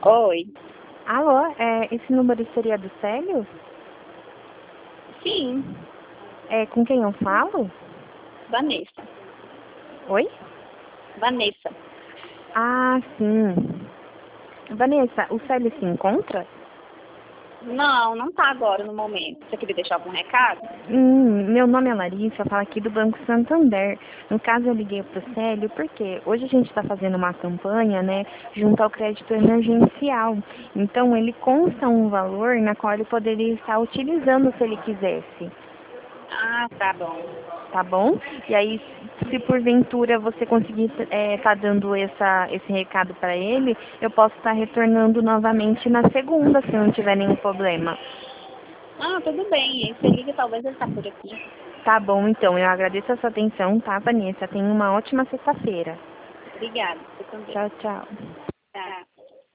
Oi. Alô, esse número seria do Célio? Sim, Com quem eu falo? Vanessa. Oi? Vanessa. Ah, sim. Vanessa, o Célio se encontra? Não, não tá agora no momento. Você queria deixar algum recado? Meu nome é Larissa, eu falo aqui do Banco Santander. No caso, eu liguei para o Célio porque hoje a gente está fazendo uma campanha, né, junto ao crédito emergencial. Então, ele consta um valor na qual ele poderia estar utilizando se ele quisesse. Ah, tá bom. Tá bom? E aí, se porventura você conseguir tá dando esse recado para ele, eu posso estar retornando novamente na segunda, se não tiver nenhum problema. Ah, tudo bem. Aí você liga, talvez ele tá por aqui. Tá bom, então. Eu agradeço a sua atenção, tá, Vanessa? Tenha uma ótima sexta-feira. Obrigada. Você também. Tchau, tchau.